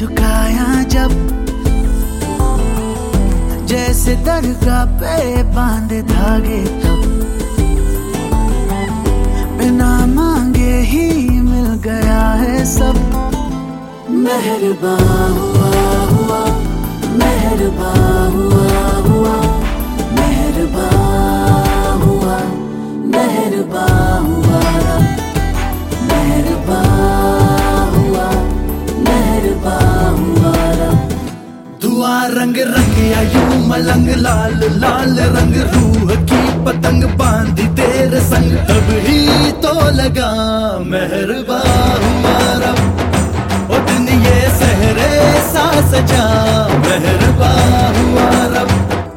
झुकाया जब, जैसे दरगाह पे बांधे धागे तब, बिना मांगे ही मिल गया है सब। मेहरबान हुआ हुआ, मेहरबान हुआ हुआ, मेहरबान हुआ, मेहरबान हुआ, मेहरबान हुआ, मेहरबान हुआ। दुआ रंग रंग यूं मलंग, लाल लाल रंग रूह की पतंग बांधी तेरे संग, तब ही तो लगा मेहरबान हुआ रब। ओ दिन ये सहरे सा सजा, मेहरबान हुआ रब।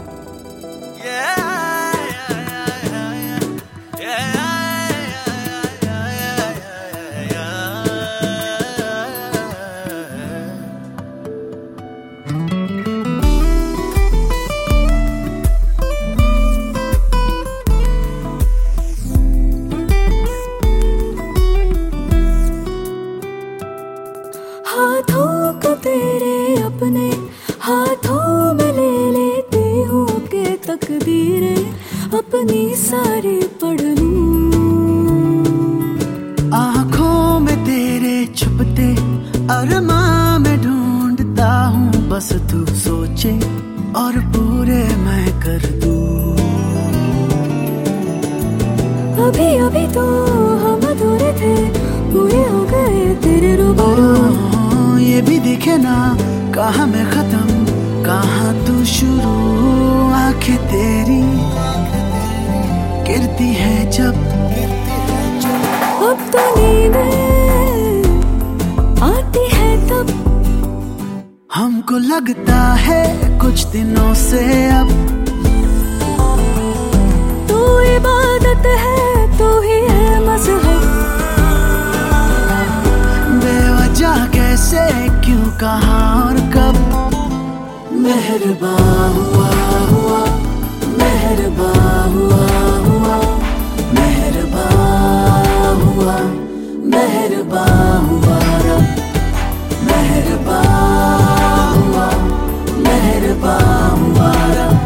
हाथों को तेरे अपने हाथों में ले लेती हूँ के तकदीरें अपनी सारी पढ़ लूं। आँखों में तेरे छुपते अरमां में ढूंढता हूँ, बस तू सोचे और पूरे मैं कर दूं। अभी अभी तो हम अधूरे थे, पूरे हो गए तेरे रूबरू। ये भी दिखे ना कहाँ मैं खत्म कहाँ तू शुरू, आंखें तेरी गिरती है जब, अब तो नींदें आती है तब, हमको लगता है कुछ दिनों से अब। तू इबादत है, तू ही है मज़हब, बेवजह कैसे क्यों कहाँ और कब। मेहरबान हुआ हुआ, मेहरबान हुआ हुआ, मेहरबान हुआ, मेहरबान हुआ रब। मेहरबान हुआ, मेहरबान हुआ रब।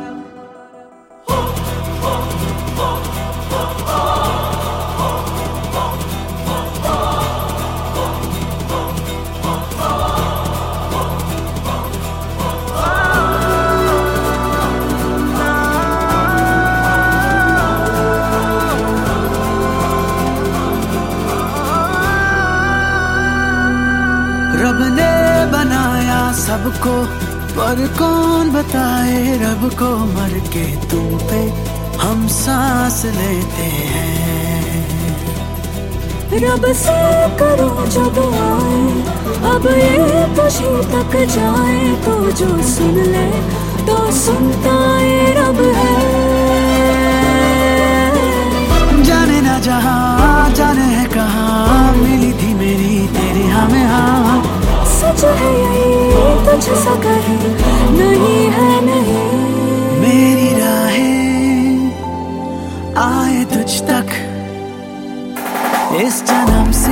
रब ने बनाया सबको, पर कौन बताए रब को, मर के तुम पे हम सांस लेते हैं। रब से करूं जो दुआएं, अब ये तुझी तक जाए, तो जो सुन ले तो सुनता ये रब है। जाने ना जहाँ जाने है कहाँ, मिली थी मेरी तेरी हमें हाँ। सच है यही तुझसा कहीं नहीं है नहीं, मेरी राहें आए तुझ तक इस जन्म से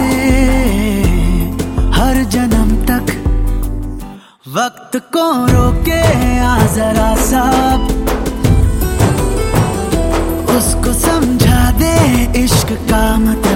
हर जन्म तक। वक्त को रोके आ जरा सब, उसको समझा दे इश्क का मतलब।